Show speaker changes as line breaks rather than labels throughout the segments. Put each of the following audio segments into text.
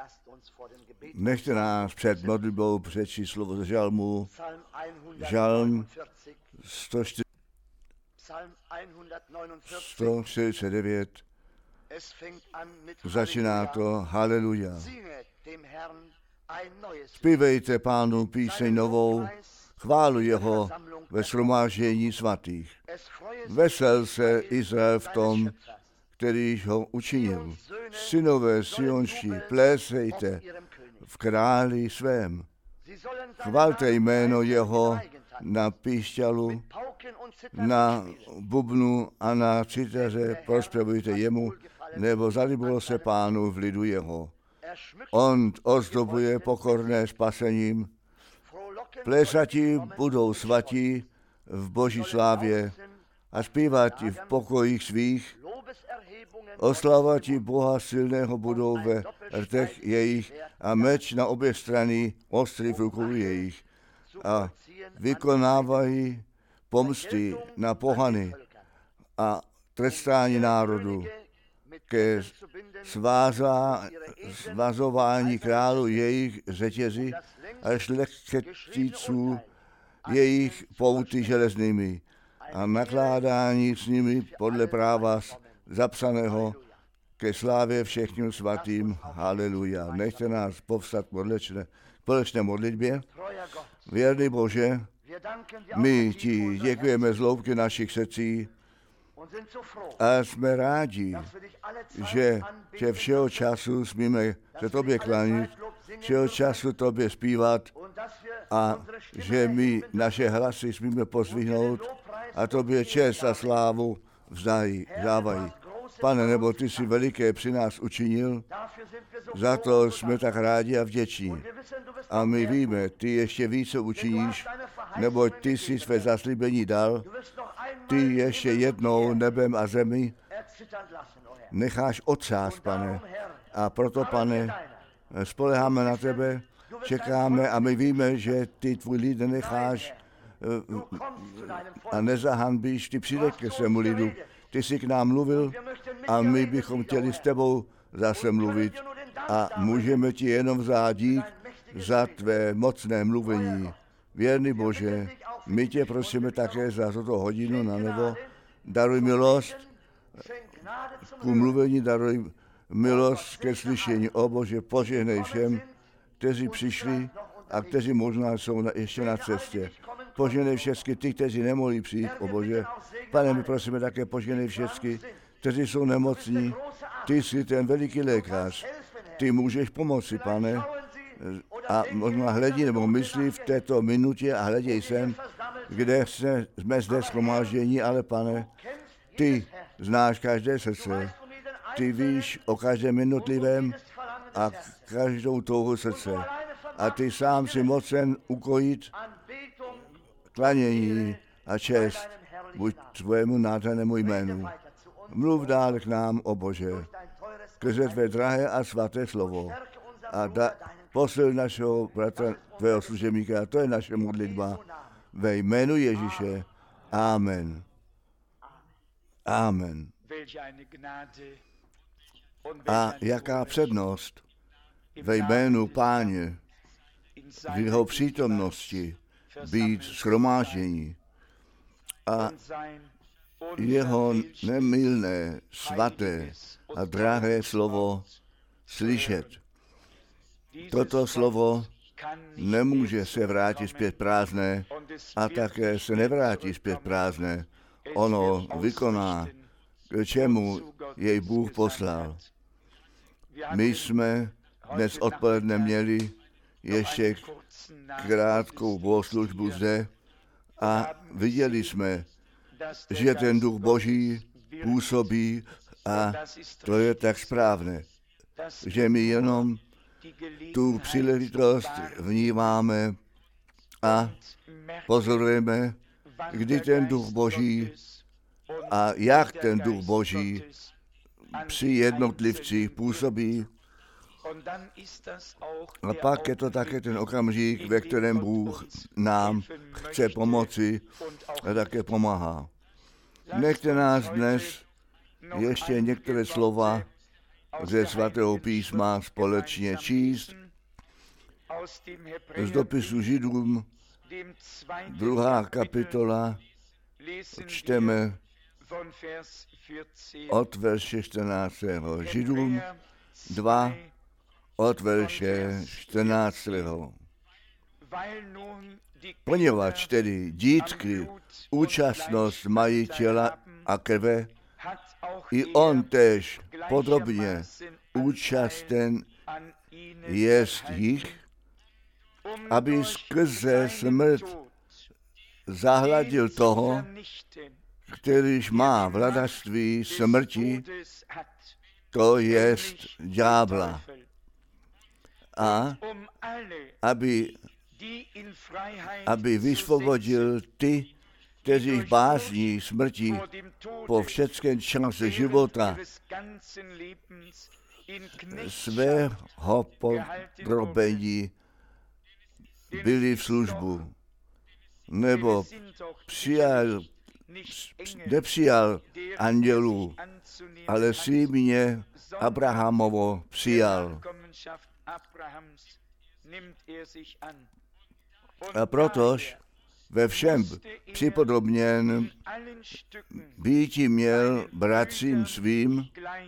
Nechte nás před modlitbou přečíst slovo ze žalmu. Žalm 149. Začíná to haleluja. Zpívejte Pánu píseň novou, chválu jeho ve shromáždění svatých. Vesel se Izrael v tom, který ho učinil. Synové sionští, plésejte v králi svém. Chvalte jméno jeho na píšťalu, na bubnu a na citaře, prospěvujte jemu, nebo zalíbilo se Pánu v lidu jeho. On ozdobuje pokorné spasením. Plésatí budou svatí v boží slávě a zpívatí v pokojích svých. Oslavati Boha silného budou ve rtech jejich a meč na obě strany ostrý v rukou jejich. A vykonávají pomsty na pohany a trestání národu ke svazování králu jejich řetězy a šlechticů jejich pouty železnými a nakládání s nimi podle práva zapsaného ke slávě všem svatým. Haleluja. Nechte nás povstat společné modlitbě. Věrný Bože, my ti děkujeme z hloubky našich srdcí a jsme rádi, že všeho času smíme se tobě klanit, všeho času tobě zpívat a že my naše hlasy smíme pozvihnout a tobě čest a slávu vzdávají. Pane, nebo ty jsi veliké při nás učinil, za to jsme tak rádi a vděční. A my víme, ty ještě více učiníš, neboť ty jsi své zaslíbení dal, ty ještě jednou nebem a zemi necháš otřást, Pane. A proto, Pane, spoléháme na tebe, čekáme a my víme, že ty tvůj lid nenecháš a nezahanbíš, ty přijdeš ke svému lidu. Ty jsi k nám mluvil a my bychom chtěli s tebou zase mluvit a můžeme ti jenom vzát dík za tvé mocné mluvení. Věrný Bože, my tě prosíme také za toto hodinu na nebo. Daruj milost ku mluvení, daruj milost ke slyšení. O Bože, požehnej všem, kteří přišli a kteří možná jsou ještě na cestě. Požehnej všechny ty, kteří nemohli přijít, o Bože. Pane, my prosíme také požehnej všechny, kteří jsou nemocní. Ty jsi ten veliký lékař. Ty můžeš pomoci, Pane. A možná hledí nebo myslí v této minutě a hleděj sem, kde jsme zde shromáždění, ale Pane, ty znáš každé srdce. Ty víš o každém jednotlivém a každou touhu srdce. A ty sám si mocen ukojit klanění a čest buď tvému nádhernému jménu. Mluv dál k nám, o Bože, skrze tvé drahé a svaté slovo. A posil našeho bratra, tvého služebníka, a to je naše modlitba. Ve jménu Ježíše. Amen. Amen. A jaká přednost ve jménu Páně, v jeho přítomnosti být shromáždění a jeho nemylné, svaté a drahé slovo slyšet. Toto slovo nemůže se vrátit zpět prázdné a také se nevrátí zpět prázdné. Ono vykoná, k čemu jej Bůh poslal. My jsme dnes odpoledne měli ještě krátkou bohoslužbu zde a viděli jsme, že ten duch Boží působí a to je tak správné, že my jenom tu příležitost vnímáme a pozorujeme, kdy ten duch Boží a jak ten duch Boží při jednotlivcích působí. A pak je to také ten okamžik, ve kterém Bůh nám chce pomoci a také pomáhá. Nechte nás dnes ještě některé slova ze svatého písma společně číst. Z dopisu Židům, 2. kapitola, čteme od verše 14. Židům 2, od verše 14. Poněvadž tedy dítky účastnost mají těla a krve, i on též podrobně účasten jest jich, aby skrze smrt zahladil toho, kterýž má vladařství smrti, to jest ďábla. A aby vysvobodil ty, kteří bázní smrti po všeckém čase života svého podrobení byli v službu, nebo nepřijal andělů, ale símě Abrahamovo přijal. A protož ve všem připodobněn býti měl bratřím svým,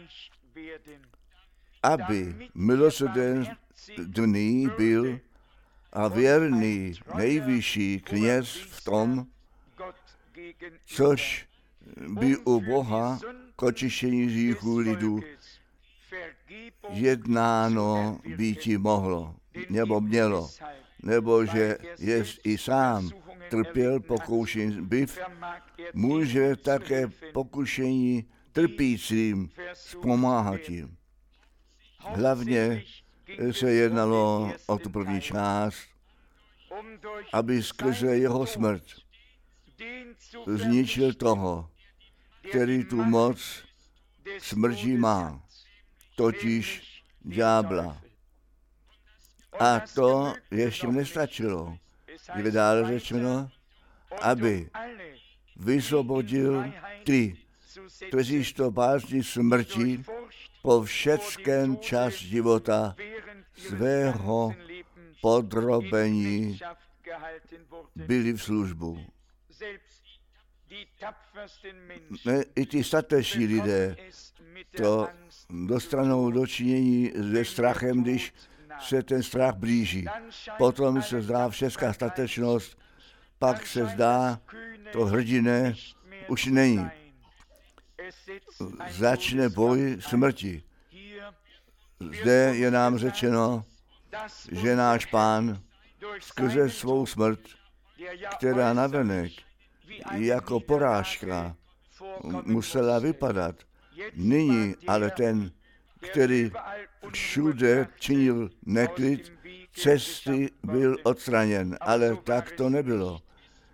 aby milosrdenný byl a věrný nejvyšší kněz v tom, což by u Boha k očištění hříchů lidu jednáno býti mohlo, nebo mělo, nebože jest i sám trpěl pokoušení byv, může také pokušení trpícím zpomáhat jim. Hlavně se jednalo o tu první část, aby skrze jeho smrt zničil toho, který tu moc smrti má, totiž ďábla. A to ještě nestačilo. Je dále řečeno, aby vysvobodil ty, kteří to bázní smrti po všeckém čas života svého podrobení byli v službu. I ty stateční lidé to dostanou do činění se strachem, když se ten strach blíží. Potom se zdá všecká statečnost, pak se zdá, to hrdiné už není. Začne boj smrti. Zde je nám řečeno, že náš Pán skrze svou smrt, která navenek jako porážka musela vypadat, nyní ale ten, který všude činil neklid, cesty byl odstraněn, ale tak to nebylo.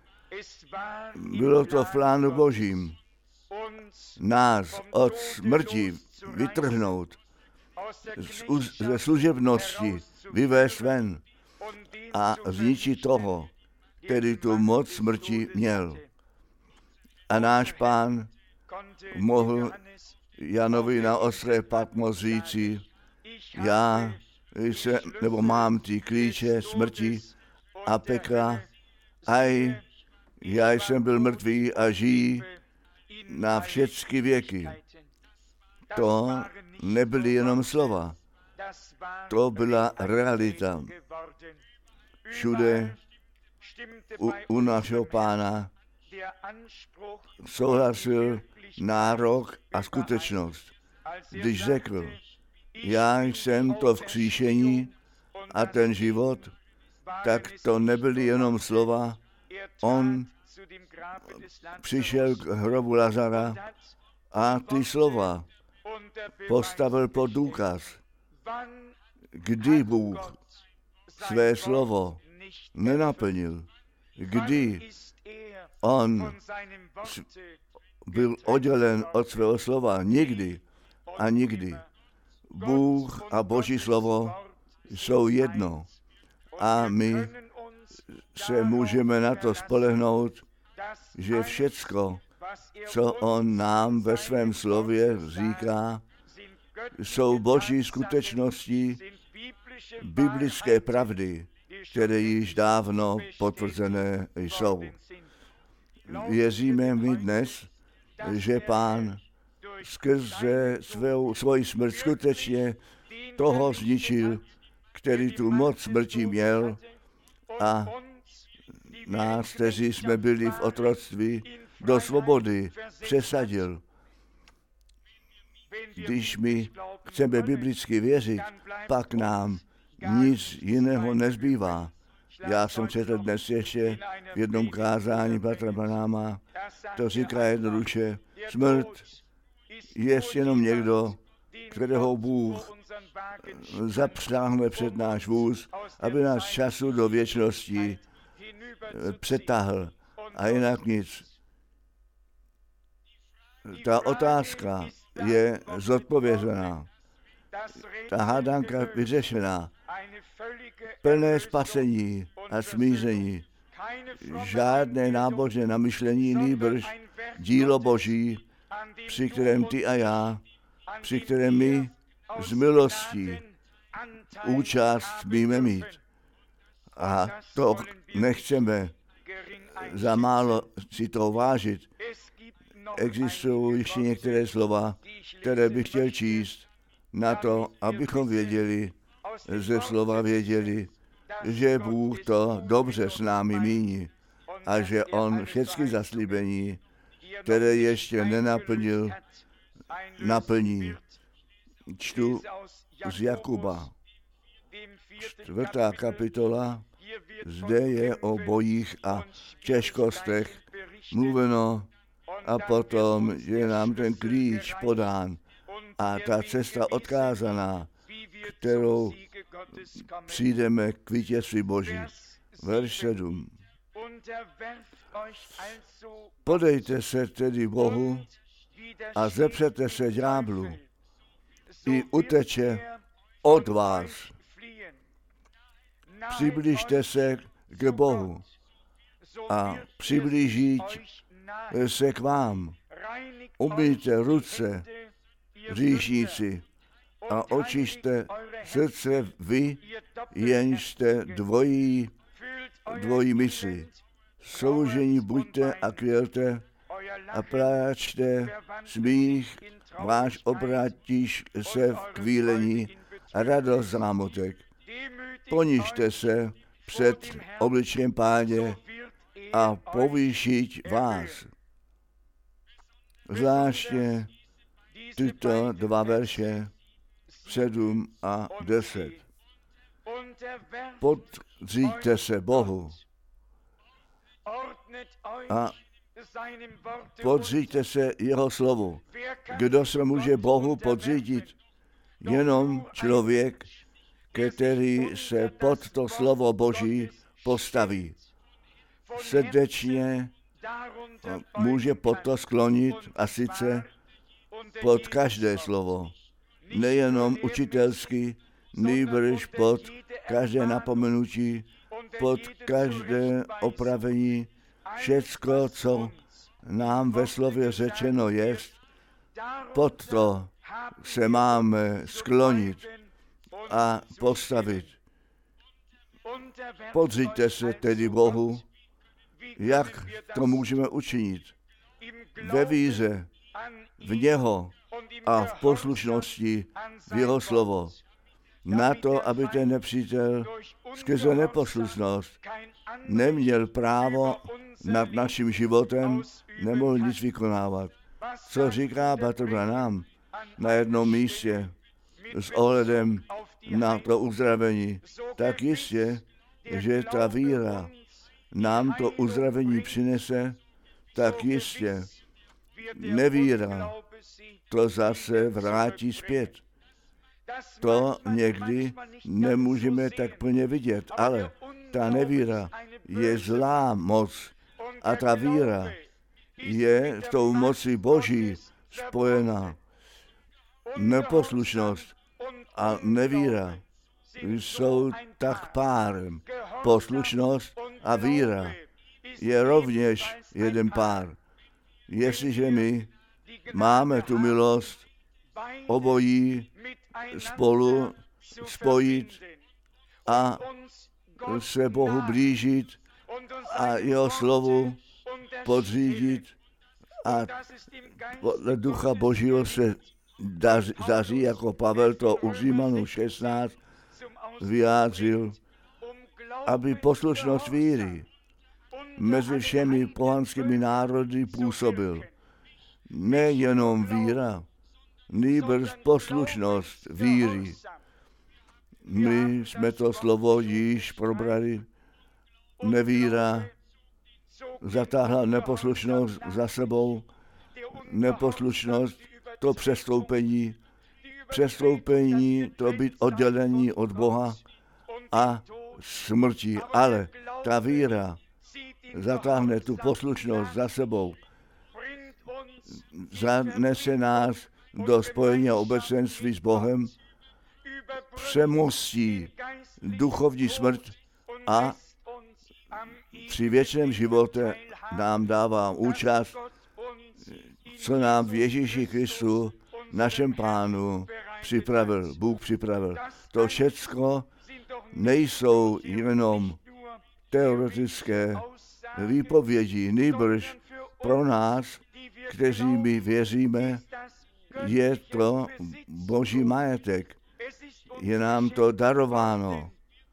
Bylo to v plánu Božím nás od smrti vytrhnout, ze služebnosti vyvést ven a zničit toho, který tu moc smrti měl. A náš Pán mohl Janovi na ostré Patmos říci, já mám ty klíče smrti a pekla, já jsem byl mrtvý a žijí na všechny věky. To nebyly jenom slova, to byla realita. Všude u našeho Pána souhlasil nárok a skutečnost. Když řekl, já jsem to vzkříšení a ten život, tak to nebyly jenom slova. On přišel k hrobu Lazara a ty slova postavil pod důkaz, kdy Bůh své slovo nenaplnil, kdy on byl oddělen od svého slova. Nikdy a nikdy. Bůh a Boží slovo jsou jedno. A my se můžeme na to spolehnout, že všecko, co on nám ve svém slově říká, jsou boží skutečnosti, biblické pravdy, které již dávno potvrzené jsou. Věříme my dnes, že Pán skrze svoji smrt skutečně toho zničil, který tu moc smrti měl, a nás, kteří jsme byli v otroctví, do svobody přesadil. Když my chceme biblicky věřit, pak nám nic jiného nezbývá. Já jsem četl dnes ještě v jednom kázání Bratra Branáma, to říká jednoduše, smrt je jenom někdo, kterého Bůh zapřáhne před náš vůz, aby nás z času do věčnosti přetáhl. A jinak nic. Ta otázka je zodpovězená. Ta hádanka vyřešená. Plné spasení a smíření. Žádné nábožné namyšlení, nýbrž dílo Boží, při kterém ty a já, při kterém my z milostí účast smíme mít. A to nechceme za málo si to vážit. Existují ještě některé slova, které bych chtěl číst na to, abychom věděli, ze slova věděli, že Bůh to dobře s námi míní a že On všechny zaslíbení, které ještě nenaplnil, naplní. Čtu z Jakuba, 4. kapitola, zde je o bojích a těžkostech mluveno a potom je nám ten klíč podán a ta cesta odkázaná, kterou přijdeme k vítězství Boží. Verš 7. Podejte se tedy Bohu a zepřete se ďáblu, i uteče od vás. Přiblížte se k Bohu a přiblížit se k vám. Umyjte ruce, hříšníci, a očište srdce vy, jenž jste dvojí mysli. Soužení buďte a kvělte a pláčte, smích váš obrátíš se v kvílení a radost zámotek. Ponižte se před obličejem Páně a povýšit vás. Zvláště tyto dva verše 7 a 10. Podříďte se Bohu a podříďte se jeho slovu. Kdo se může Bohu podřídit? Jenom člověk, který se pod to slovo Boží postaví. Srdečně může pod to sklonit, a sice pod každé slovo. Nejenom učitelský, nýbrž pod každé napomenutí, pod každé opravení, všecko, co nám ve slově řečeno je, pod to se máme sklonit a postavit. Podříďte se tedy Bohu. Jak to můžeme učinit? Ve víře v něho a v poslušnosti v jeho slovo. Na to, aby ten nepřítel skrze neposlušnost neměl právo nad naším životem, nemohl nic vykonávat. Co říká Bratr Branham na jednom místě s ohledem na to uzdravení, tak jistě, že ta víra nám to uzdravení přinese, tak jistě nevíra to zase vrátí zpět. To někdy nemůžeme tak plně vidět, ale ta nevíra je zlá moc a ta víra je s tou mocí Boží spojená. Neposlušnost a nevíra jsou tak párem. Poslušnost a víra je rovněž jeden pár. Jestliže my máme tu milost obojí spolu spojit a se Bohu blížit a jeho slovu podřídit a podle Ducha Božího se daří, jako Pavel to u Římanů 16 vyjádřil, aby poslušnost víry mezi všemi pohanskými národy působil. Nejenom víra, nýbrž poslušnost víry. My jsme to slovo již probrali. Nevíra zatáhla neposlušnost za sebou. Neposlušnost, to přestoupení, to být oddělení od Boha a smrti. Ale ta víra zatáhne tu poslušnost za sebou. Zanese nás do spojení a obecenství s Bohem, přemostí duchovní smrt a při věčném životě nám dává účast, co nám v Ježíši Kristu, našem Pánu, připravil, Bůh připravil. To všecko nejsou jenom teoretické výpovědi, nýbrž pro nás, kteří my věříme, je to Boží majetek. Je nám to darováno.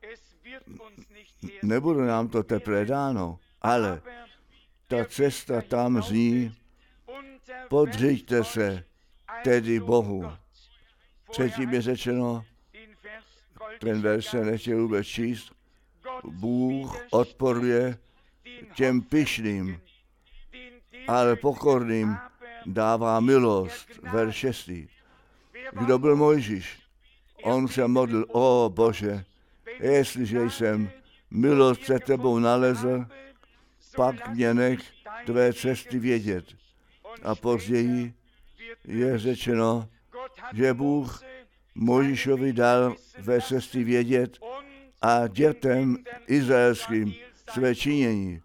Nebude nám to teprve dáno, ale ta cesta tam zní, podřiďte se tedy Bohu. Předtím je řečeno, ten verš se nechtěl vůbec číst, Bůh odporuje těm pyšným, ale pokorným dává milost. Verš 6. Kdo byl Mojžíš? On se modlil, o Bože, jestliže jsem milost před tebou nalezl, pak mě nech tvé cesty vědět. A později je řečeno, že Bůh Mojžíšovi dal tvé cesty vědět a dětem izraelským své činění.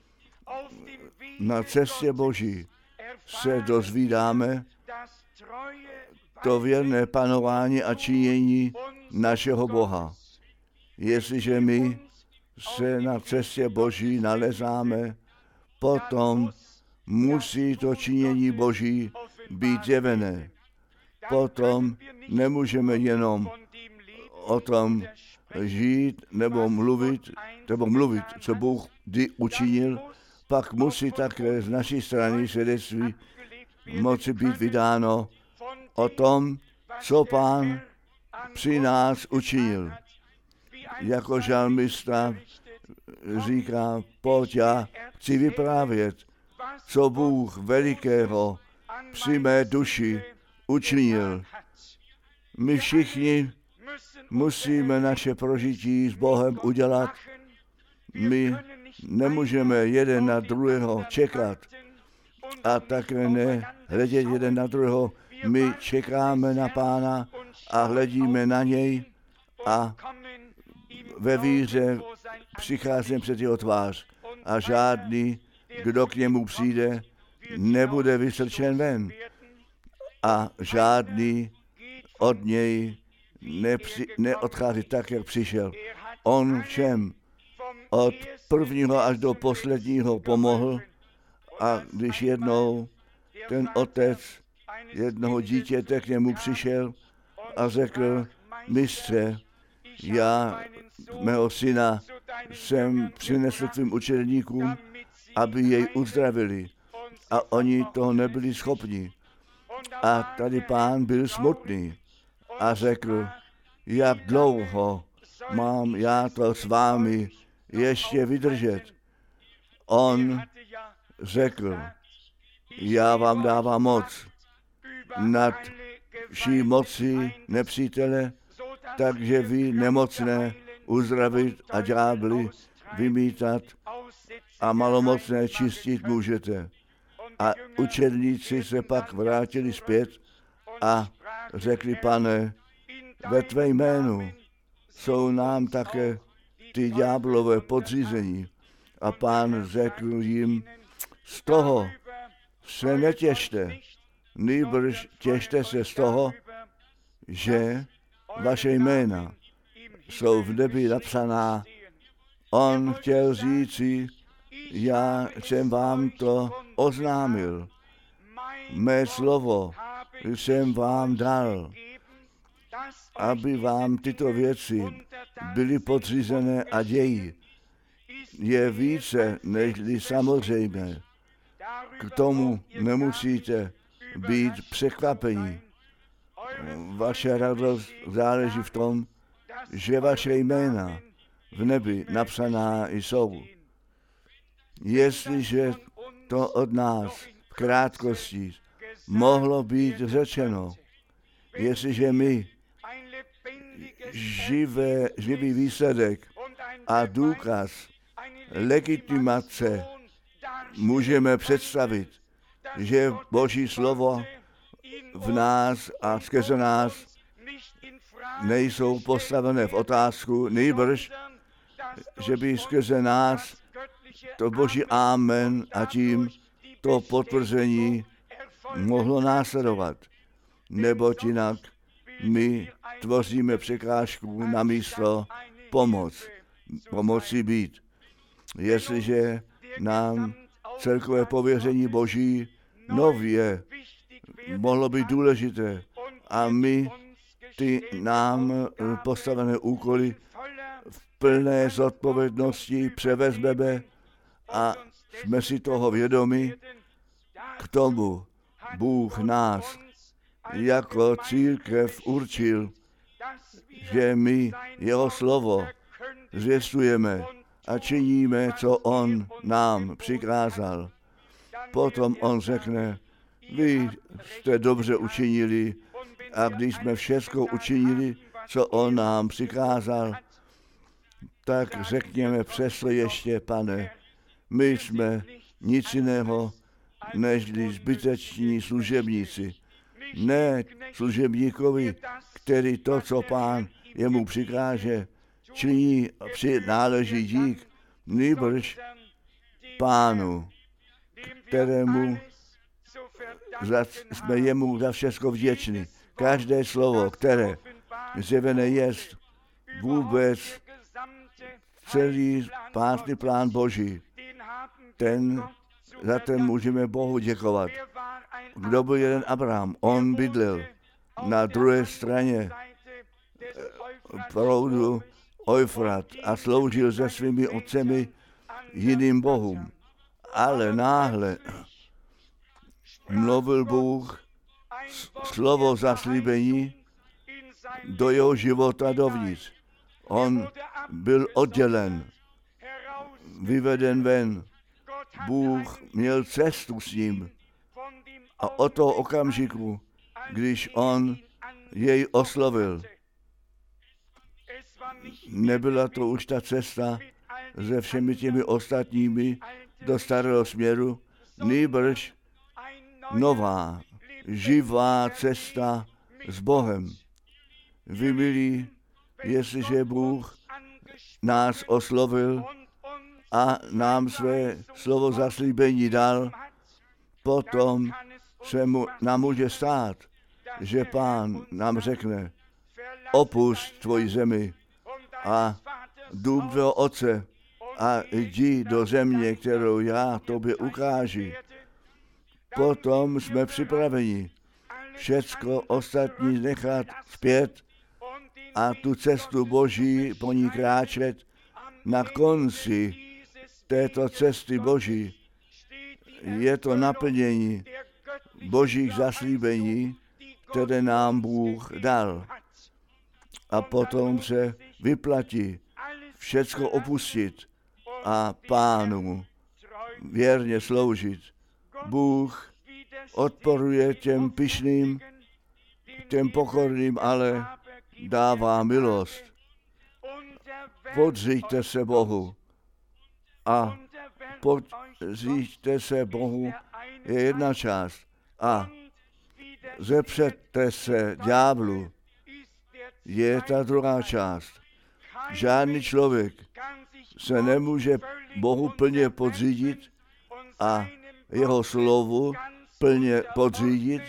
Na cestě Boží se dozvídáme to věrné panování a činění našeho Boha. Jestliže my se na cestě Boží nalezáme, potom musí to činění Boží být zjevené. Potom nemůžeme jenom o tom žít nebo mluvit, co Bůh učinil, pak musí také z naší strany svědectví moci být vydáno o tom, co Pán při nás učinil. Jako žalmista říká, pojď, já chci vyprávět, co Bůh velikého při mé duši učinil. My všichni musíme naše prožití s Bohem udělat. My nemůžeme jeden na druhého čekat a také ne hledět jeden na druhého. My čekáme na Pána a hledíme na něj a ve víře přicházíme před jeho tvář a žádný, kdo k němu přijde, nebude vystrčen ven a žádný od něj neodchází tak, jak přišel. On všem od prvního až do posledního pomohl a když jednou ten otec jednoho dítěte k němu přišel a řekl, mistře, já mého syna jsem přinesl tvým učedníkům, aby jej uzdravili. A oni toho nebyli schopni. A tady Pán byl smutný a řekl, jak dlouho mám já to s vámi ještě vydržet. On řekl, já vám dávám moc nad vší moci nepřítele, takže vy nemocné uzdravit a ďábly vymítat a malomocné čistit můžete. A učedníci se pak vrátili zpět a řekli, Pane, ve tvé jménu jsou nám také ty ďáblové podřízení. A Pán řekl jim, z toho se netěšte, nýbrž těšte se z toho, že vaše jména jsou v nebi napsaná. On chtěl říci, já jsem vám to oznámil. Mé slovo jsem vám dal, aby vám tyto věci byly podřízené a dějí. Je více než samozřejmé. K tomu nemusíte být překvapení. Vaše radost záleží v tom, že vaše jména v nebi napsaná jsou. Jestliže to od nás v krátkosti mohlo být řečeno, jestliže my živý výsledek a důkaz legitimace můžeme představit, že Boží slovo v nás a skrze nás nejsou postavené v otázku, nýbrž, že by skrze nás to Boží amen a tím to potvrzení mohlo následovat. Neboť jinak my tvoříme překážku na místo pomoci být. Jestliže nám celkové pověření Boží nově mohlo být důležité a my ty nám postavené úkoly v plné zodpovědnosti převezmeme a jsme si toho vědomi, k tomu Bůh nás jako církev určil, že my jeho slovo zvěstujeme a činíme, co on nám přikázal. Potom on řekne, vy jste dobře učinili a když jsme všechno učinili, co on nám přikázal, tak řekněme přesto ještě, Pane, my jsme nic jiného, než zbyteční služebníci. Ne služebníkovi, který to, co Pán jemu přikáže, činí a náleží dík, nýbrž Pánu, kterému jsme jemu za všechno vděční. Každé slovo, které zjevené jest, vůbec celý spásný plán Boží, za ten můžeme Bohu děkovat. Kdo byl jeden Abraham? On bydlel na druhé straně proudu Eufrat a sloužil se svými otcemi jiným bohům. Ale náhle mluvil Bůh slovo zaslíbení do jeho života dovnitř. On byl oddělen, vyveden ven. Bůh měl cestu s ním a od toho okamžiku, když on jej oslovil, nebyla to už ta cesta se všemi těmi ostatními do starého směru, nýbrž nová, živá cesta s Bohem. Vy, milí, jestliže Bůh nás oslovil a nám své slovo zaslíbení dal, potom se nám může stát, že Pán nám řekne, opusť tvoji zemi a dům tvého otce a jdi do země, kterou já tobě ukážu. Potom jsme připraveni všecko ostatní nechat zpět a tu cestu Boží po ní kráčet. Na konci této cesty Boží je to naplnění Božích zaslíbení, které nám Bůh dal. A potom se vyplatí všecko opustit a Pánu věrně sloužit. Bůh odporuje těm pyšným, těm pokorným, ale dává milost. Podříďte se Bohu a podříďte se Bohu je jedna část a zepřete se ďáblu je ta druhá část. Žádný člověk se nemůže Bohu plně podřídit a jeho slovu plně podřídit,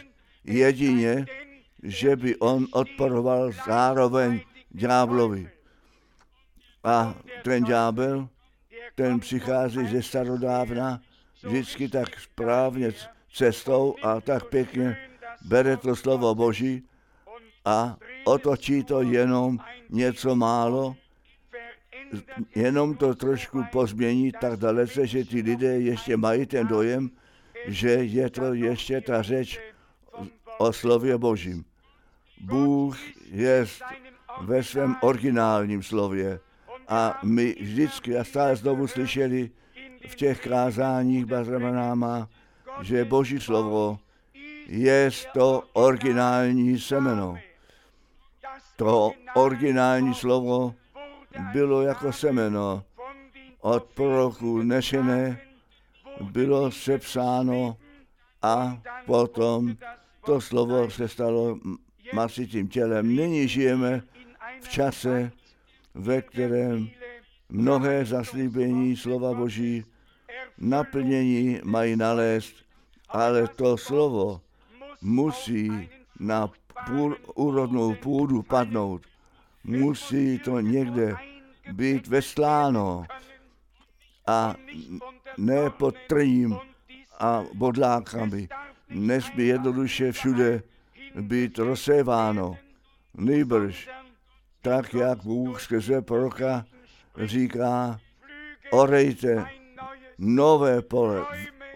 jedině, že by on odporoval zároveň ďáblovi. A ten ďábel, ten přichází ze starodávna vždycky tak správně cestou a tak pěkně bere to slovo Boží a otočí to jenom něco málo, jenom to trošku pozmění tak dalece, že ty lidé ještě mají ten dojem, že je to ještě ta řeč o slově Božím. Bůh je ve svém originálním slově a my vždycky a stále znovu slyšeli v těch kázáních Bazrabanáma, že Boží slovo je to originální semeno. To originální slovo bylo jako semeno od proroků nešené, bylo sepsáno a potom to slovo se stalo masitým tělem. Nyní žijeme v čase, ve kterém mnohé zaslíbení slova Boží naplnění mají nalézt, ale to slovo musí na úrodnou půdu padnout. Musí to někde být vesláno a ne pod trním a bodlákami. Nesmí jednoduše všude být rozséváno. Nýbrž, tak jak Bůh skrze proroka říká, orejte nové pole,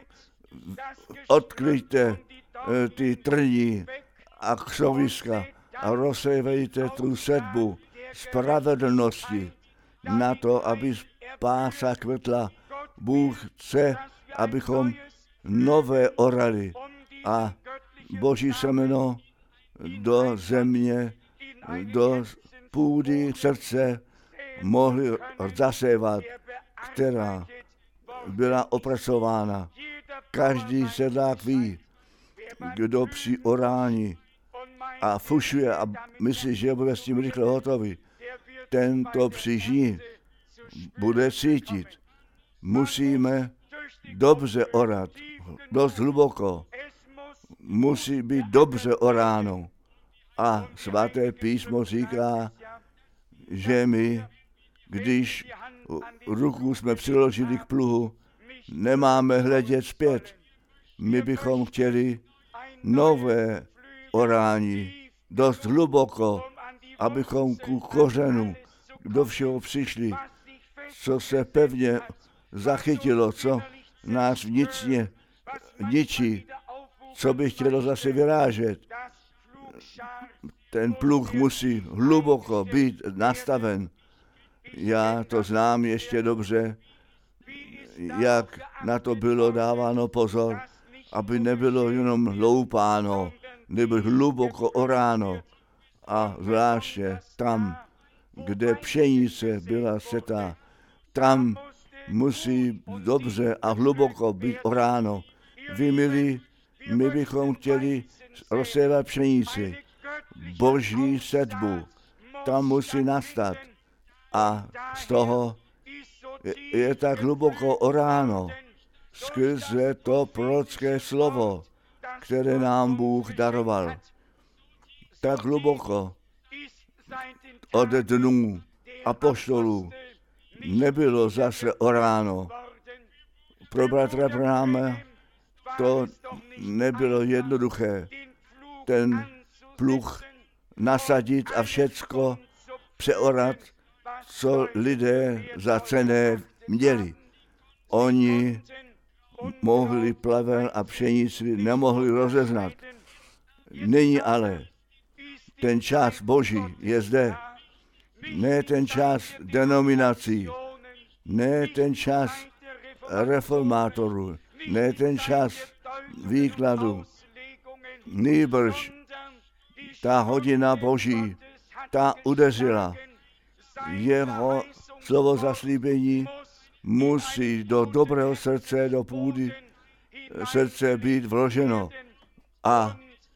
odkryjte ty trní a křoviska a rozsévejte tu sedbu spravedlnosti na to, aby spása kvetla. Bůh chce, abychom nové orali a Boží semeno do země, do půdy srdce mohli zasévat, která byla opracována. Každý sedlák ví, kdo při orání a fušuje a myslí, že bude s tím rychle hotový, tento při žní bude cítit. Musíme dobře orat, dost hluboko. Musí být dobře oráno. A svaté písmo říká, že my, když ruku jsme přiložili k pluhu, nemáme hledět zpět. My bychom chtěli nové orání, dost hluboko, abychom ku kořenu do všeho přišli, co se pevně zachytilo, co nás vnitřně ničí, co by chtělo zase vyrážet. Ten pluh musí hluboko být nastaven. Já to znám ještě dobře, jak na to bylo dáváno pozor, aby nebylo jenom loupáno, nebo hluboko oráno. A zvláště tam, kde pšenice byla setá, tam musí dobře a hluboko být oráno. Vy, milí, my bychom chtěli rozsévat pšenici, Boží sedbu, tam musí nastat. A z toho je tak hluboko oráno skrze to prorocké slovo, které nám Bůh daroval. Tak hluboko od dnů apoštolů nebylo zase oráno. Pro bratra Branhama to nebylo jednoduché. Ten pluh nasadit a všecko přeorat, co lidé za cenné měli. Oni mohli plevel a pšenici nemohli rozeznat. Nyní ale ten čas Boží je zde. Ne ten čas denominací, ne ten čas reformátorů, ne ten čas výkladu. Nýbrž ta hodina Boží, ta udeřila. Jeho slovo zaslíbení musí do dobrého srdce, do půdy srdce být vloženo a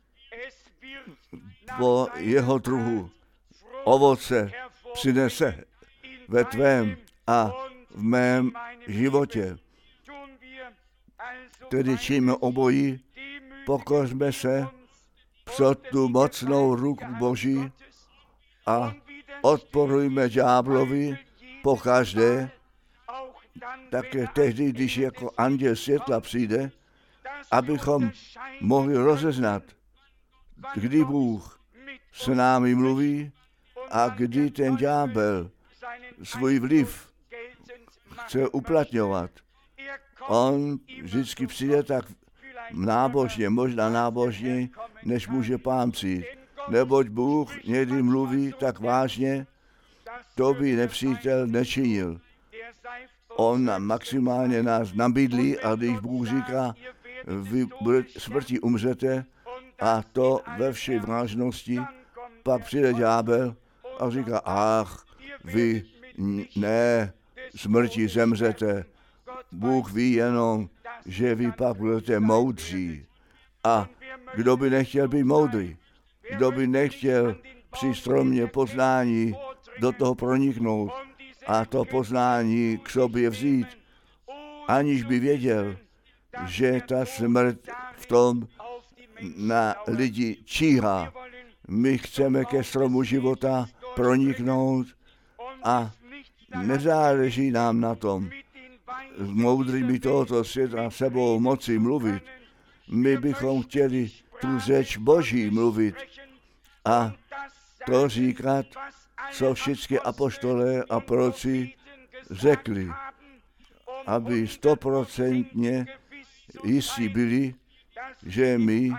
po jeho druhu ovoce přinese ve tvém a v mém životě. Tedy čím obojí, pokořme se před tu mocnou ruku Boží a odporujme ďáblovi pokaždé, také tehdy, když jako anděl světla přijde, abychom mohli rozeznat, kdy Bůh s námi mluví a kdy ten ďábel svůj vliv chce uplatňovat. On vždycky přijde tak nábožně, možná nábožně, než může Pán přijít. Neboť Bůh někdy mluví tak vážně, to by nepřítel nečinil. On maximálně nás nabídlí a když Bůh říká, vy smrti umřete a to ve vší vážnosti, pak přijde ďábel a říká, ach, vy ne, smrti zemřete. Bůh ví jenom, že vy pak budete moudří. A kdo by nechtěl být moudrý? Kdo by nechtěl při stromě poznání do toho proniknout a to poznání k sobě vzít, aniž by věděl, že ta smrt v tom na lidi číhá. My chceme ke stromu života proniknout a nezáleží nám na tom s moudrými tohoto světa sebou moci mluvit. My bychom chtěli tu řeč Boží mluvit a to říkat, co všichni apoštolé a proroci řekli, aby 100% jistí byli, že my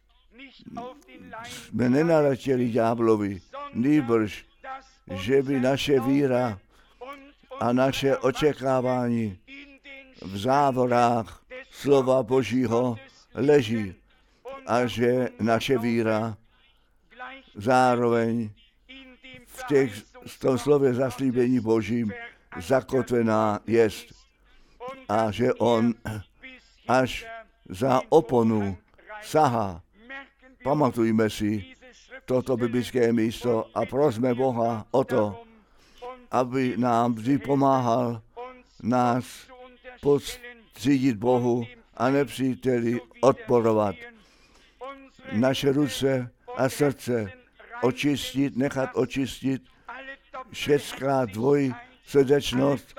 jsme nenaletěli ďáblovi, nýbrž, že by naše víra a naše očekávání v závorách slova Božího leží a že naše víra zároveň v tom slově zaslíbení Božím zakotvená jest a že on až za oponu sahá. Pamatujme si toto biblické místo a prosme Boha o to, aby nám vždy pomáhal nás podřídit Bohu a nepříteli odporovat. Naše ruce a srdce očistit, nechat očistit, všecká dvojsrdečnost,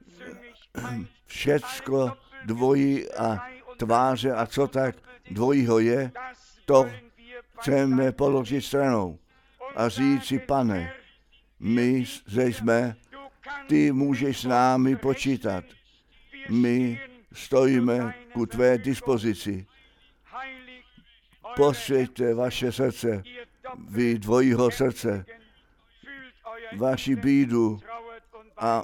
všecko dvojí a tváře a co tak dvojího je, to chceme položit stranou a říct si, Pane, my jsme, ty můžeš s námi počítat. My stojíme ku tvé dispozici. Posvěďte vaše srdce, vy dvojího srdce, vaši bídu a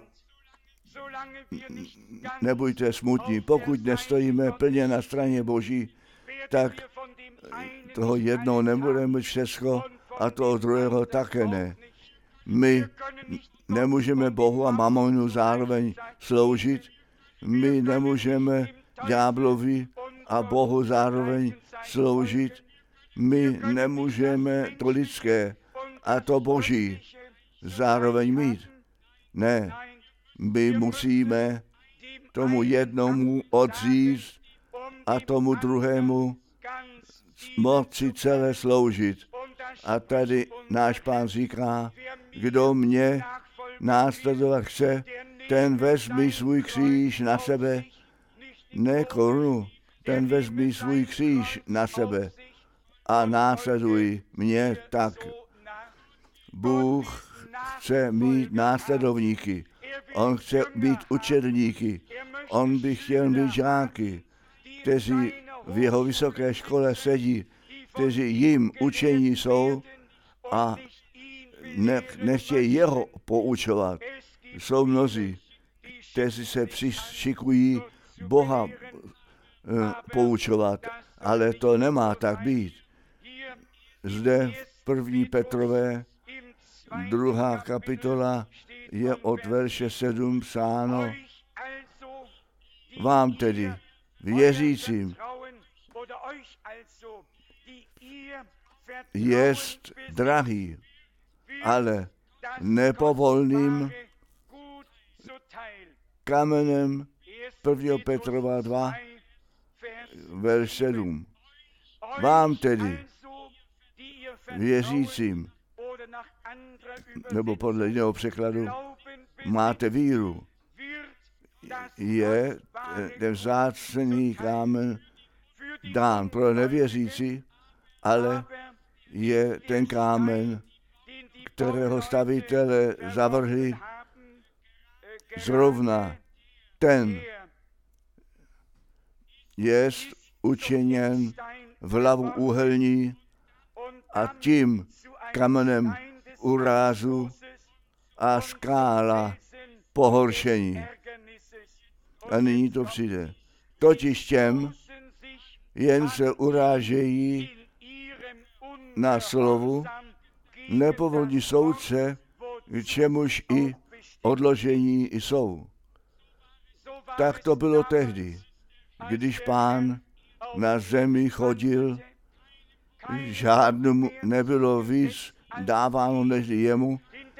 nebuďte smutní. Pokud nestojíme plně na straně Boží, tak toho jednou nebudeme mít všecko a toho druhého také ne. My nemůžeme Bohu a mamonu zároveň sloužit, my nemůžeme ďáblovi a Bohu zároveň sloužit, my nemůžeme to lidské a to Boží zároveň mít. Ne, my musíme tomu jednomu odříct a tomu druhému moci celé sloužit. A tady náš Pán říká, kdo mě následovat chce, ten vezmi svůj kříž na sebe, ne korunu, ten vezmi svůj kříž na sebe a následuj mě tak. Bůh chce mít následovníky, on chce mít učedníky, on by chtěl mít žáky, kteří v jeho vysoké škole sedí, kteří jim učení jsou a nechtějí jeho poučovat. Jsou mnozí, kteří se přišikují Boha poučovat, ale to nemá tak být. Zde v 1. Petrové 2. kapitola je od verše 7 psáno, vám tedy, věřícím, jest drahý, ale nepovolným kamenem 1. Petrova 2, verš 7. Vám tedy, věřícím, nebo podle jiného překladu, máte víru, je ten vzácný kámen dán pro nevěřící, ale je ten kámen, kterého stavitele zavrhli, zrovna ten jest učiněn v hlavu úhelní a tím kamenem urázu a skála pohoršení. A nyní to přijde. Totiž těm, jen se urážejí na slovu, nepovolí soudce, k čemuž i odložení jsou. Tak to bylo tehdy, když Pán na zemi chodil, žádnému nebylo víc dáváno než jemu,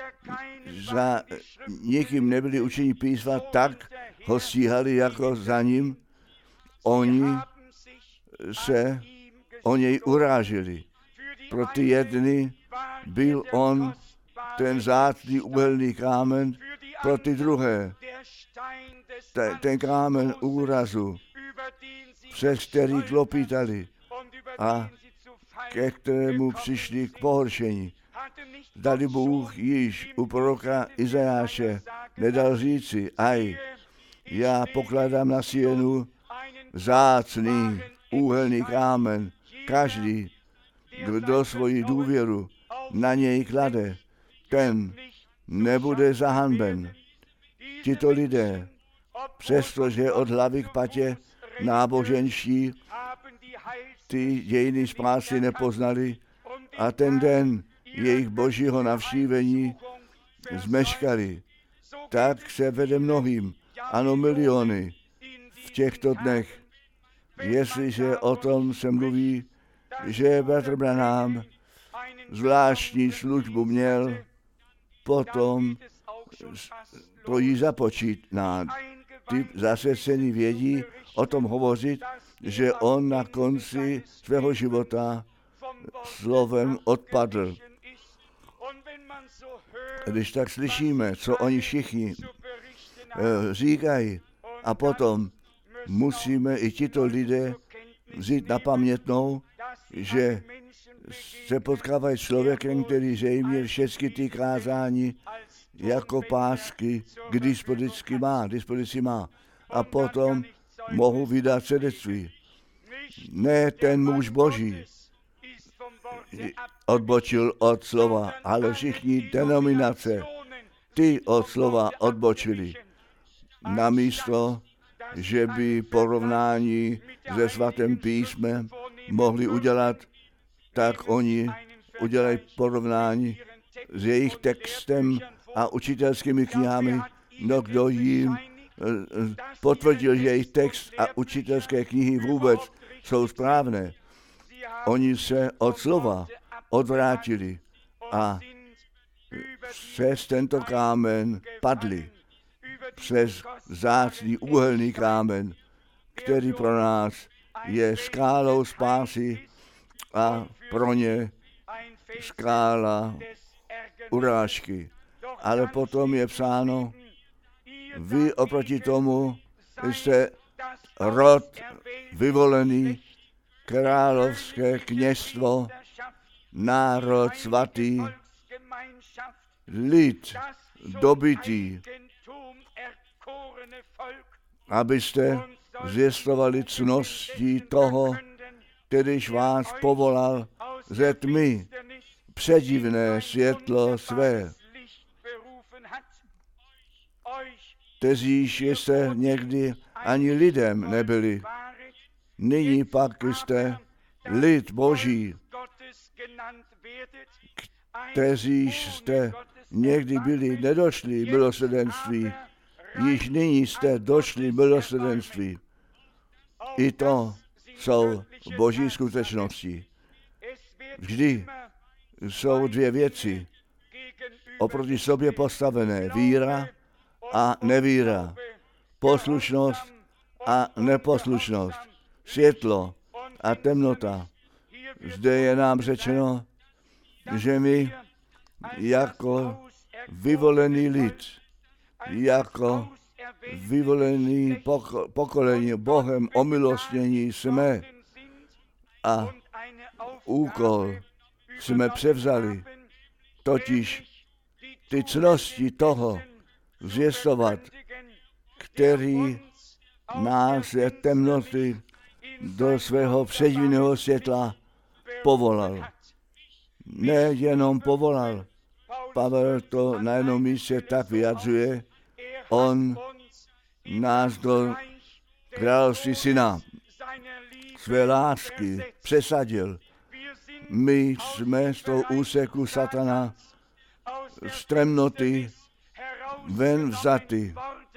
za nikým nebyli učení písma, tak ho stíhali jako za ním. Oni se o něj uráželi. Pro ty jedny byl on ten vzácný úhelný kámen, pro ty druhé ten kámen úrazu, přes který klopítali a ke kterému přišli k pohoršení. Zdali Bůh již u proroka Izajáše nedal říci, aj, já pokládám na Sienu vzácný úhelný kámen, každý, kdo svoji důvěru na něj klade, ten nebude zahanben. Tito lidé, přestože od hlavy k patě náboženští, ty dějiny spásy nepoznali a ten den jejich božího navštívení zmeškali. Tak se vede mnohým, ano miliony v těchto dnech. Jestliže o tom se mluví, že bratr Branham zvláštní službu měl, potom to jí započítá. Ty zasvěcení vědí o tom hovořit, že on na konci svého života slovem odpadl. Když tak slyšíme, co oni všichni říkají, a potom musíme i tito lidé vzít na pamětnou, že se potkávají s člověkem, který zřejmě všechny ty kázání jako pásky k dispozici má. A potom mohu vydat svědectví. Ne ten muž Boží odbočil od slova, ale všichni denominace, ty od slova odbočili. Namísto, že by porovnání se svatým písmem mohli udělat, tak oni udělají porovnání s jejich textem a učitelskými knihami. No kdo jim potvrdil, že jejich text a učitelské knihy vůbec jsou správné. Oni se od slova odvrátili a přes tento kámen padli. Přes vzácný úhelný kámen, který pro nás je skálou spásy a pro ně skála urážky. Ale potom je psáno, vy oproti tomu jste rod vyvolený, královské kněžstvo, národ svatý, lid dobytý, abyste zvěstovali cností toho, kterýž vás povolal ze tmy, předivné světlo své. Kteříž jste někdy ani lidem nebyli, nyní pak jste lid Boží, kteříž jste někdy byli nedošli milosrdenství, již nyní jste došli milosrdenství. I to jsou Boží skutečnosti. Vždy jsou dvě věci oproti sobě postavené. Víra a nevíra. Poslušnost a neposlušnost. Světlo a temnota. Zde je nám řečeno, že my jako vyvolený lid, jako vyvolený pokolení Bohem omilostnění jsme a úkol jsme převzali, totiž ty cnosti toho zvěstovat, který nás ze temnoty do svého předivného světla povolal. Nejenom povolal, Pavel to na jednom místě tak vyjadřuje, on nás do království syna své lásky přesadil. My jsme z toho úseku satana z temnoty ven vzaty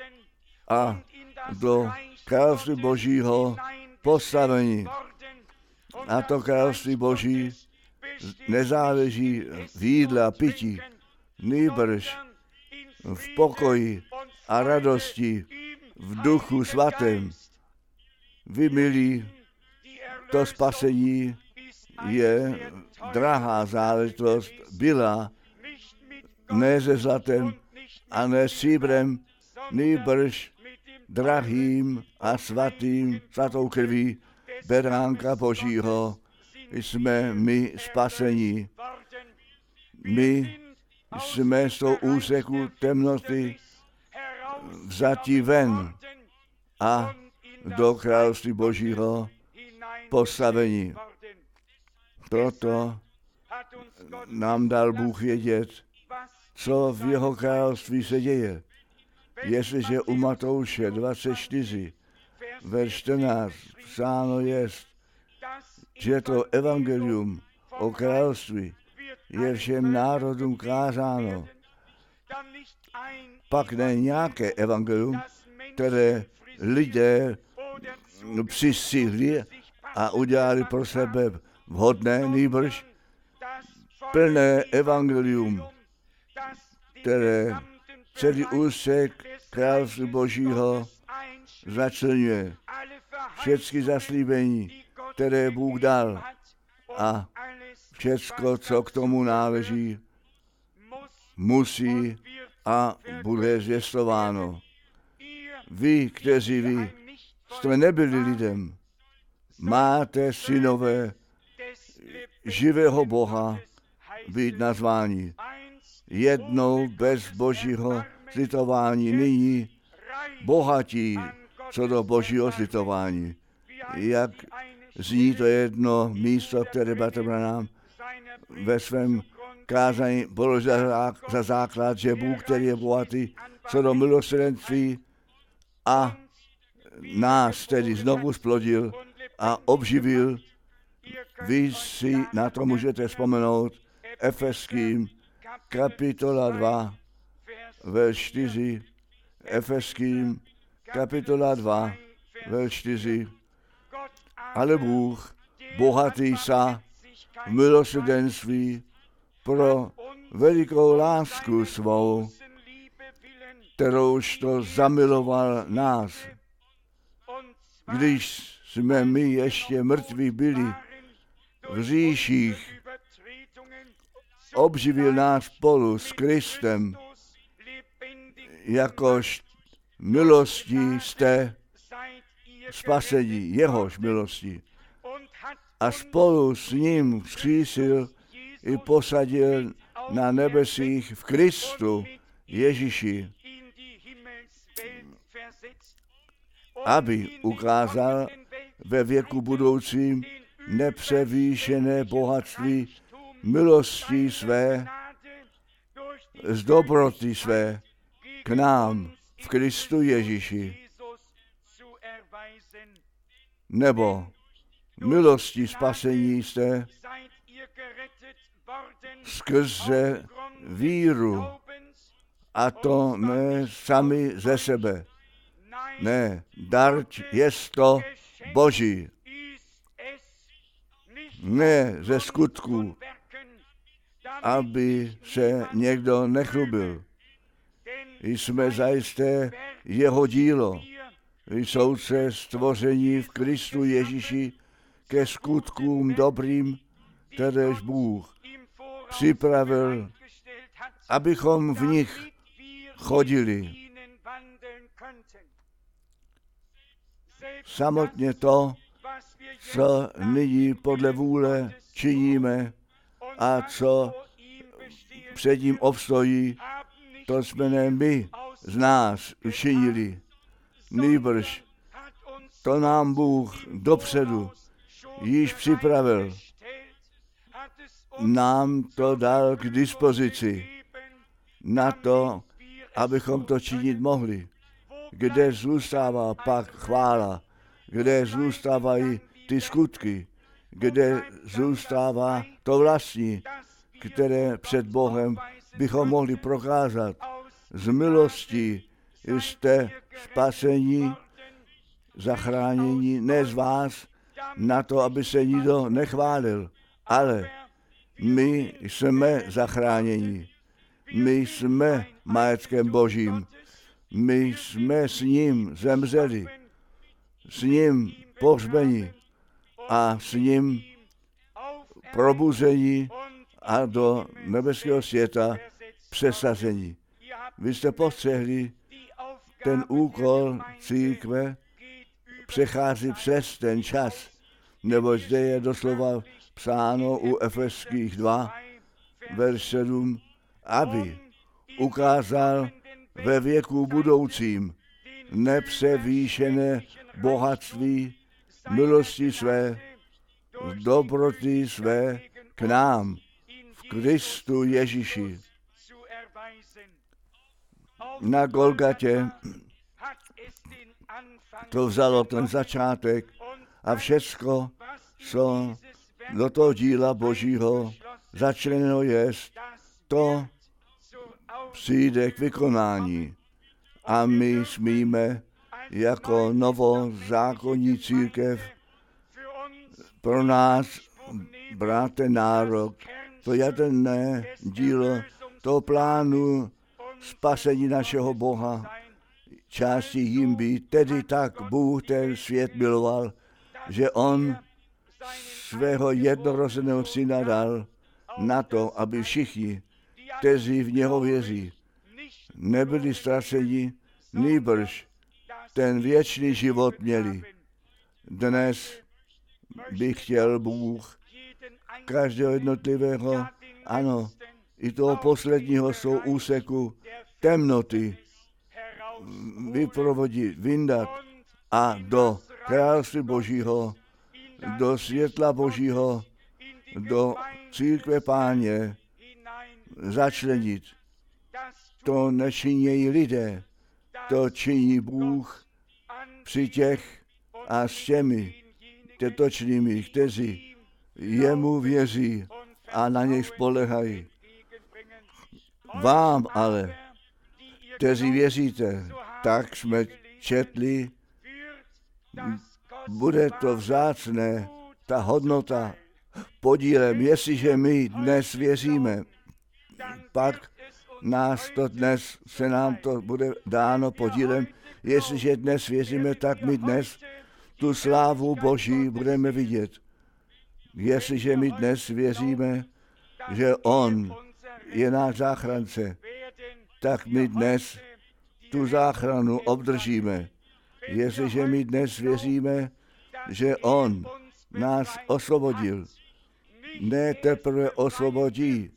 a do království Božího postavení. A to království Boží nezáleží v jídle a pití, nýbrž v pokoji a radosti v Duchu Svatém. Vy, milí, to spasení je drahá záležitost, byla ne se zlatem a ne stříbrem, nýbrž drahým a svatou krví beránka Božího jsme my spasení. My jsme z toho úseku temnoty vzati ven a do království Božího postavení. Proto nám dal Bůh vědět, co v jeho království se děje. Jestliže u Matouše 24, verš 14 psáno jest, že to evangelium o království je všem národům kázáno, pak ne nějaké evangelium, které lidé přistihli a udělali pro sebe vhodné, nýbrž plné evangelium, které celý úsek království Božího začleňuje. Všechny zaslíbení, které Bůh dal a všecko, co k tomu náleží, musí a bude zvěstováno. Vy, kteří vy jste nebyli lidem, máte synové živého Boha být nazváni. Jednou bez Božího slitování, nyní bohatí co do Božího slitování. Jak zní to jedno místo, které Bratr Branham ve svém kázání položil za základ, že Bůh, který je bohatý co do milosrdenství a nás tedy znovu splodil a obživil. Vy si na to můžete vzpomenout Efeským kapitola 2, verš 4, Efeským kapitola 2, verš 4. Ale Bůh, bohatý sa v milosrdenství pro velikou lásku svou, kterouž to zamiloval nás, když jsme my ještě mrtví byli v hříších, obživil nás spolu s Kristem, jakož milostí jste spasení, jehož milostí. A spolu s ním vzkřísil i posadil na nebesích v Kristu Ježíši, aby ukázal ve věku budoucím nepřevýšené bohatství milostí své, z dobroty své k nám v Kristu Ježíši. Nebo milostí spasení jste skrze víru, a to ne sami ze sebe. Ne, darč jest to Boží. Ne ze skutků, aby se někdo nechlubil. Jsme zajisté jeho dílo. Jsou se stvoření v Kristu Ježíši ke skutkům dobrým, kteréž Bůh připravil, abychom v nich chodili. Samotně to, co nyní podle vůle činíme a co před ním obstojí, to jsme ne my z nás učinili. Nýbrž to nám Bůh dopředu již připravil. Nám to dal k dispozici na to, abychom to činit mohli. Kde zůstává pak chvála, kde zůstávají ty skutky, kde zůstává to vlastní, které před Bohem bychom mohli prokázat. Z milostí jste spasení, zachránění, ne z vás, na to, aby se nikdo nechválil, ale my jsme zachráněni. My jsme majetkem Božím. My jsme s ním zemřeli, s ním pohřbeni a s ním probuzení a do nebeského světa přesazení. Vy jste postřehli, ten úkol církve přechází přes ten čas, nebo zde je doslova psáno u Efeských 2, verš 7, aby ukázal ve věku budoucím nepřevýšené bohatství milosti své, dobroty své k nám v Kristu Ježíši. Na Golgatě to vzalo ten začátek a všecko, co do toho díla Božího začleněno jest, to přijde k vykonání. A my smíme jako novozákonní církev pro nás brát ten nárok, to jaderné dílo toho plánu spasení našeho Boha, částí jim být. Tedy tak Bůh ten svět miloval, že on svého jednorozeného syna dal na to, aby všichni, kteří v něho věří, nebyli ztraceni, nýbrž ten věčný život měli. Dnes by chtěl Bůh každého jednotlivého, ano, i toho posledního svou úseku temnoty vyprovodit, vyndat a do království Božího, do světla Božího, do církve Páně začlenit. To nečinějí lidé, to činí Bůh při těch a s těmi tětočnými, kteří jemu věří a na něj spolehají. Vám ale, kteří věříte, tak jsme četli, bude to vzácné, ta hodnota podílem, jestliže my dnes věříme, pak se nám to bude dáno podílem, jestliže dnes věříme, tak my dnes tu slávu Boží budeme vidět. Jestliže my dnes věříme, že on je náš záchránce, tak my dnes tu záchranu obdržíme. Jestliže my dnes věříme, že on nás osvobodil, ne teprve osvobodí.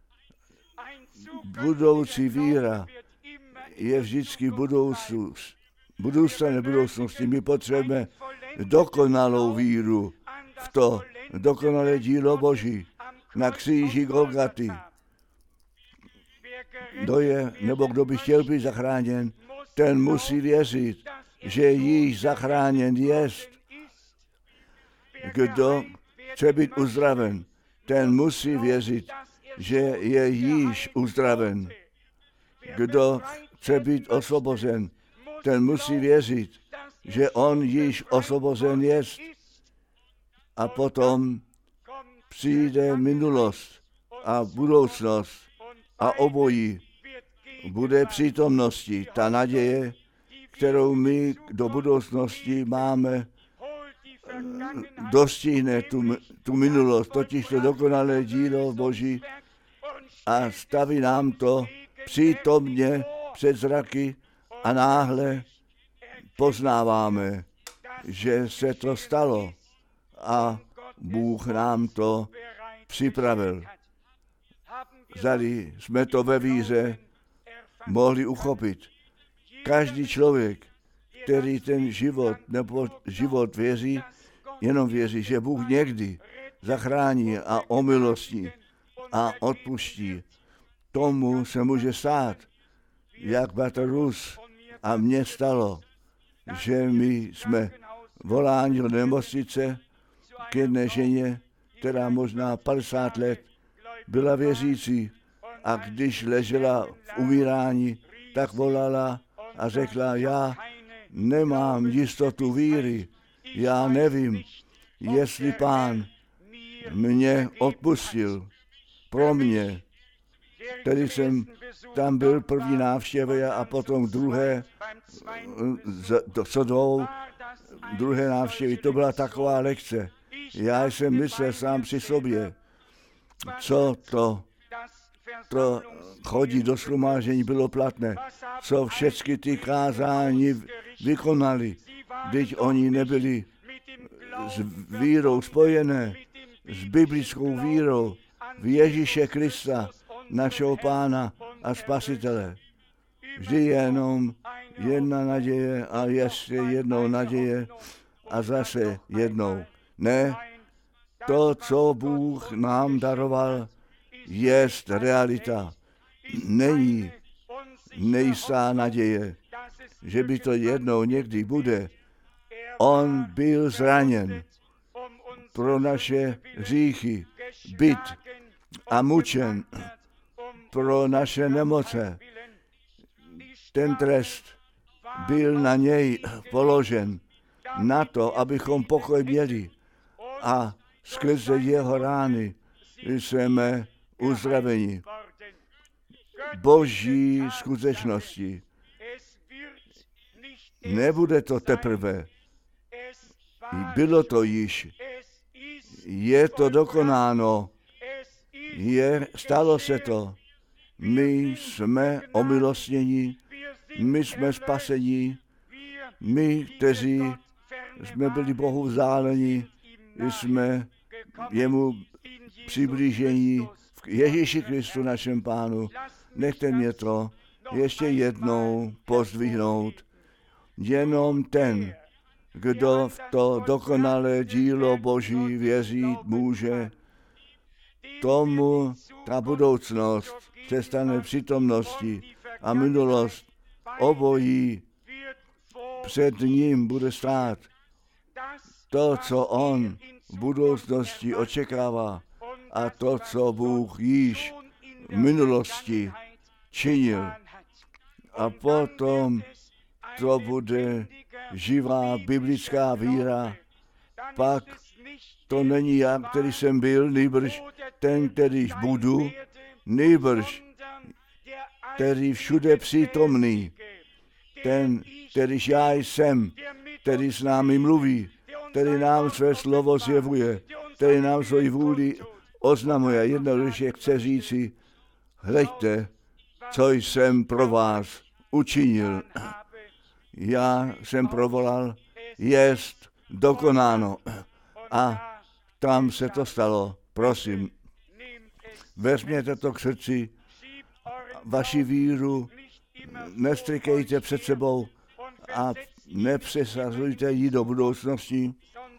Budoucí víra je vždycky budoucnosti. My potřebujeme dokonalou víru v to dokonalé dílo Boží na kříži Golgaty. Kdo by chtěl být zachráněn, ten musí věřit, že již zachráněn jest. Kdo chce být uzdraven, ten musí věřit, že je již uzdraven. Kdo chce být osvobozen, ten musí věřit, že on již osvobozen jest. A potom přijde minulost a budoucnost a obojí bude přítomností. Ta naděje, kterou my do budoucnosti máme, dostihne tu minulost, totiž to dokonalé dílo Boží a staví nám to přítomně před zraky a náhle poznáváme, že se to stalo a Bůh nám to připravil. Zdali jsme to ve víře mohli uchopit. Každý člověk, který ten život věří, jenom věří, že Bůh někdy zachrání a omilostí a odpustí. Tomu se může stát, jak bratr Rus a mně stalo, že my jsme voláni do nemocnice k jedné ženě, která možná 50 let byla věřící a když ležela v umírání, tak volala a řekla, já nemám jistotu víry, já nevím, jestli Pán mě odpustil pro mě. Tedy jsem tam byl první návštěvě a potom druhé návštěvy. To byla taková lekce. Já jsem myslel sám při sobě, co to chodí do shromáždění bylo platné, co všechny ty kázání vykonali, když oni nebyli s vírou spojené, s biblickou vírou v Ježíše Krista, našeho Pána a Spasitele. Vždy jenom jedna naděje a ještě jednou naděje a zase jednou. Ne, to, co Bůh nám daroval, jest realita. Není nejistá naděje, že by to jednou někdy bude. On byl zraněn pro naše hříchy, byt a mučen pro naše nemoce. Ten trest byl na něj položen na to, abychom pokoj měli a skrze jeho rány jsme uzdraveni. Boží skutečnosti. Nebude to teprve. Bylo to již. Je to dokonáno. Stalo se to. My jsme omilostněni, my jsme spaseni, my, kteří jsme byli Bohu vzdáleni, jsme jemu přiblížení v Ježíši Kristu, našem Pánu. Nechte mě to ještě jednou pozdvihnout. Jenom ten, kdo v to dokonalé dílo Boží věřit může, tomu ta budoucnost přestane přítomnosti a minulost obojí před ním bude stát. To, co on v budoucnosti očekává a to, co Bůh již v minulosti činil. A potom to bude živá biblická víra. Pak to není já, který jsem byl, nýbrž ten, kterýž budu, nýbrž který všude přítomný, ten, kterýž já jsem, který s námi mluví, který nám své slovo zjevuje, který nám svoji vůli oznamuje. Jednoduše chce říci, hleďte, co jsem pro vás učinil. Já jsem provolal, jest dokonáno. A tam se to stalo. Prosím, vezměte to k srdci, vaši víru nestrykejte před sebou a nepřesazujte ji do budoucnosti,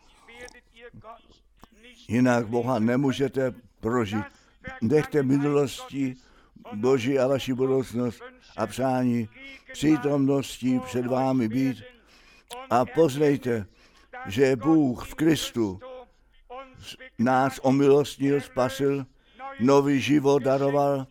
jinak Boha nemůžete prožít. Nechte minulosti Boží a vaši budoucnost a přání přítomností před vámi být a poznejte, že Bůh v Kristu nás omilostnil, spasil, nový život daroval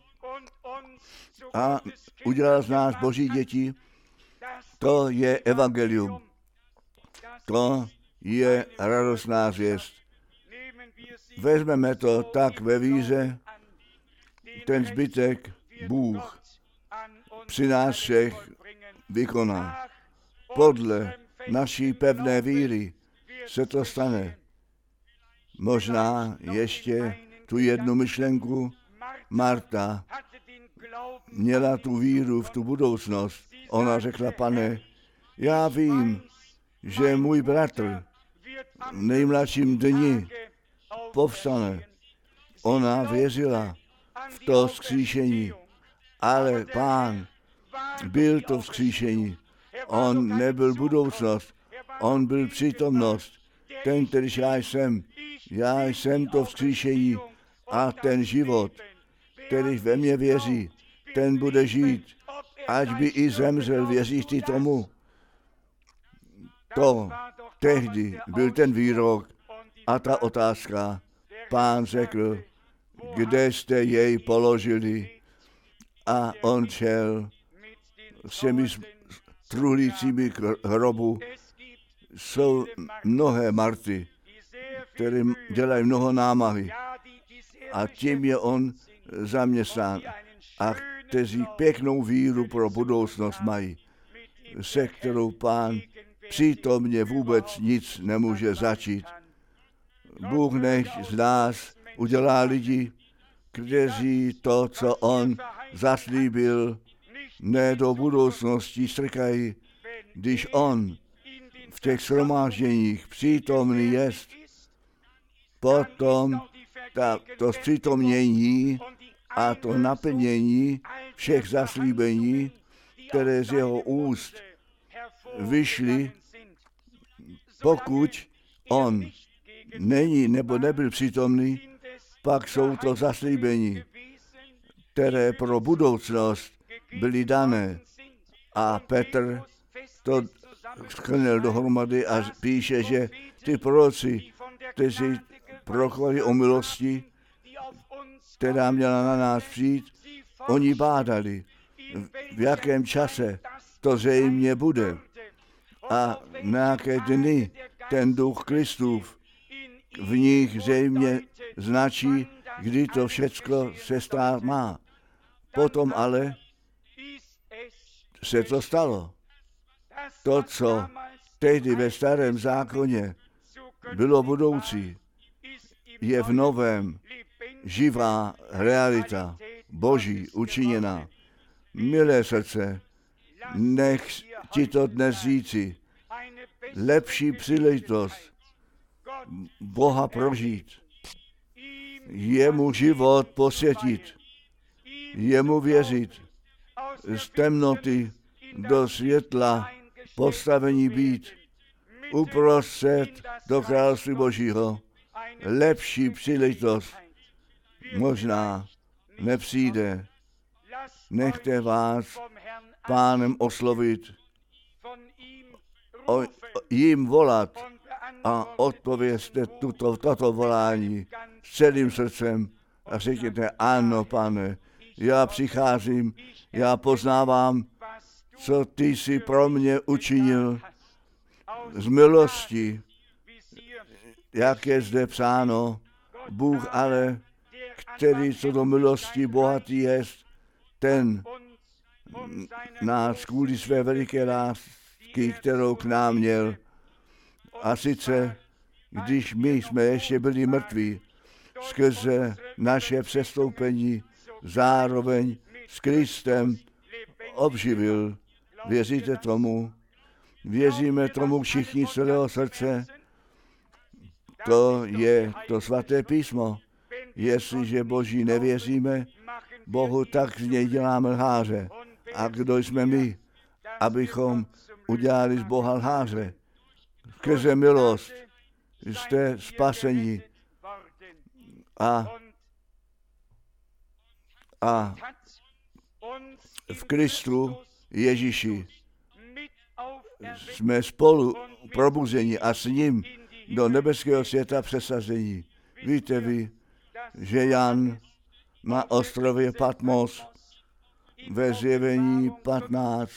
a udělal z nás Boží děti. To je evangelium. To je radostná zvěst. Vezmeme to tak ve víře, ten zbytek Bůh při nás všech vykoná. Podle naší pevné víry se to stane. Možná ještě tu jednu myšlenku Marta měla tu víru v tu budoucnost. Ona řekla, Pane, já vím, že můj bratr v nejmladším dni povstane. Ona věřila v to vzkříšení, ale Pán byl to vzkříšení. On nebyl budoucnost, on byl přítomnost. Ten, kterýž já jsem to vzkříšení a ten život, který ve mně věří, ten bude žít, ať by i zemřel, věříš ty tomu. To tehdy byl ten výrok a ta otázka. Pán řekl, kde jste jej položili? A on šel s těmi truhlícími k hrobu. Jsou mnohé Marty, které dělají mnoho námahy. A tím je on zaměstnán. A kteří pěknou víru pro budoucnost mají, se kterou Pán přítomně vůbec nic nemůže začít. Bůh nech z nás udělá lidi, kteří to, co on zaslíbil, ne do budoucnosti strkají, když on v těch shromážděních přítomný jest. Potom to zpřítomnění a to naplnění všech zaslíbení, které z jeho úst vyšly, pokud on není nebo nebyl přítomný, pak jsou to zaslíbení, které pro budoucnost byly dané. A Petr to shrnul dohromady a píše, že ty proroci, kteří prokladali o milosti, která měla na nás přijít, oni bádali, v jakém čase to zřejmě bude a na jaké dny ten duch Kristův v nich zřejmě značí, kdy to všecko se stát má. Potom ale se to stalo. To, co tehdy ve starém zákoně bylo budoucí, je v novém živá realita Boží učiněná. Milé srdce, nech ti to dnes říci, lepší příležitost Boha prožít, jemu život posvětit, jemu věřit, z temnoty do světla postavení být, uprostřed do království Božího. Lepší příležitost možná nepřijde. Nechte vás Pánem oslovit, jim volat a odpovězte toto volání s celým srdcem a řekněte, ano, Pane, já přicházím, já poznávám, co ty jsi pro mě učinil z milosti, jak je zde psáno, Bůh ale, který co do milosti bohatý jest, ten nás kvůli své veliké lásky, kterou k nám měl, a sice, když my jsme ještě byli mrtví, skrze naše přestoupení, zároveň s Kristem obživil. Věříte tomu? Věříme tomu všichni celého srdce? To je to svaté písmo. Jestliže Boží nevěříme, Bohu tak z něj děláme lháře. A kdo jsme my, abychom udělali z Boha lháře? Skrze milost jste spaseni a v Kristu Ježíši jsme spolu probuzeni a s ním do nebeského světa přesazení. Víte vy, že Jan na ostrově Patmos ve Zjevení 15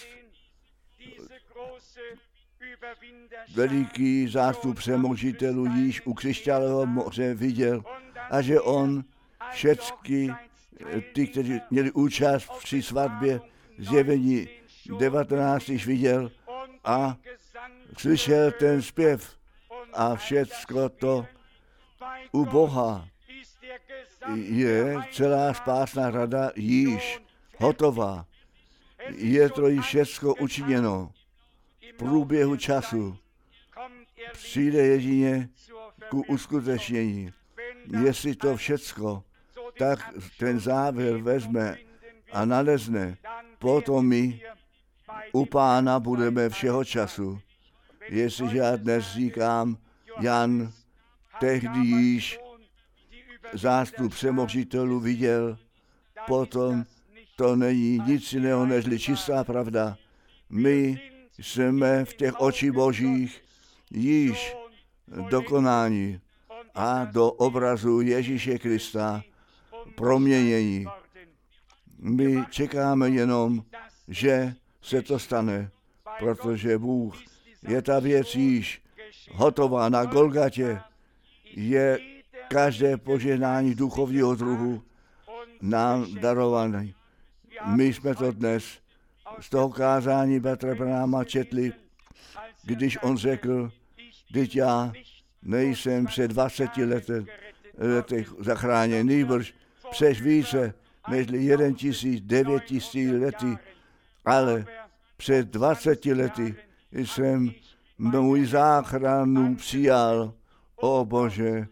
veliký zástupce možitelů již u křišťálového moře viděl a že on všechny ty, kteří měli účast při svatbě Zjevení 19 již viděl a slyšel ten zpěv a všecko to u Boha je celá spásná rada již hotová. Je to již všecko učiněno. V průběhu času přijde jedině ku uskutečnění. Jestli to všecko, tak ten závěr vezme a nalezne, potom my u Pána budeme všeho času. Jestliže já dnes říkám, Jan tehdy již zástup přemožitelů viděl, potom to není nic jiného než čistá pravda. My jsme v těch očích Božích již dokonáni a do obrazu Ježíše Krista proměnění. My čekáme jenom, že se to stane, protože Bůh je ta věc již hotová na Golgatě. Je každé požehnání duchovního druhu nám darované. My jsme to dnes z toho kázání bratra Branhama četli, když on řekl, vždyť já nejsem před 20 letech zachráněn, nýbrž přes více než 1900 lety, ale před 20 lety jsem můj záchranu přijal. O Bože,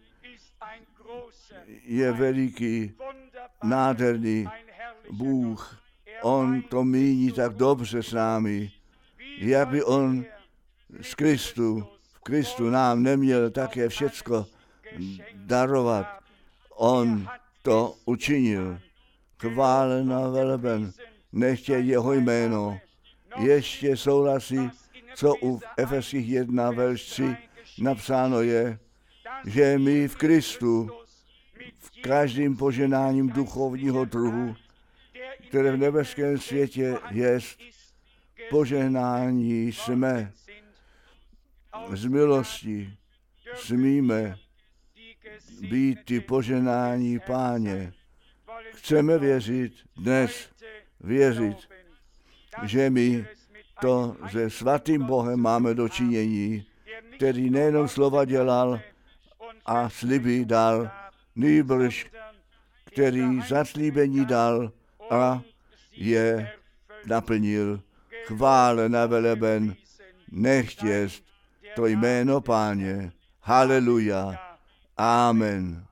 je veliký, nádherný Bůh. On to míní tak dobře s námi, jak by on v Kristu nám neměl také všecko darovat. On to učinil. Chválen a veleben, nechtě jeho jméno. Ještě souhlasí, co u Efeských 1, verš 3 napsáno je, že my v Kristu v každém poženáním duchovního druhu, které v nebeském světě jest, požehnání jsme. Z milosti smíme být ty požehnání Páně. Chceme věřit, že my to se svatým Bohem máme dočinění, který nejenom slova dělal a sliby dal, nýbrž který zaslíbení dal a je naplnil. Chválen a veleben, nechť jest to jméno Páně. Haleluja. Amen.